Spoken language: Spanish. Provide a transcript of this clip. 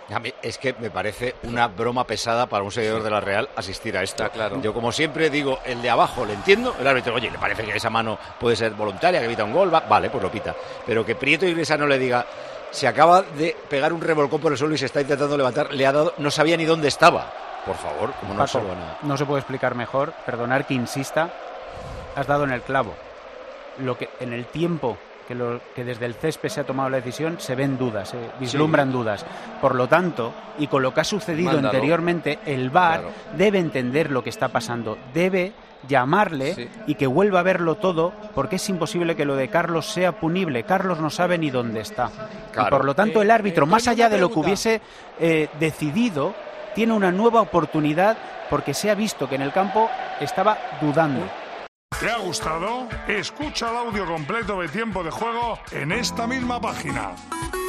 A mí es que me parece una broma pesada para un seguidor de la Real asistir a esto. Claro. Yo, como siempre, digo, el de abajo le entiendo, el árbitro, oye, le parece que esa mano puede ser voluntaria, que evita un gol, vale, pues lo pita. Pero que Prieto Iglesias no le diga, se acaba de pegar un revolcón por el suelo y se está intentando levantar, le ha dado, no sabía ni dónde estaba. Por favor, como no Paco, se lo van a... no se puede explicar mejor, perdonar que insista, has dado en el clavo. Lo que en el tiempo que desde el césped se ha tomado la decisión, se ven dudas, se vislumbran dudas. Por lo tanto, y con lo que ha sucedido anteriormente, el VAR debe entender lo que está pasando, debe llamarle y que vuelva a verlo todo, porque es imposible que lo de Carlos sea punible. Carlos no sabe ni dónde está. Claro. Y por lo tanto, el árbitro, más allá de lo que hubiese decidido, tiene una nueva oportunidad porque se ha visto que en el campo estaba dudando. ¿Te ha gustado? Escucha el audio completo de Tiempo de Juego en esta misma página.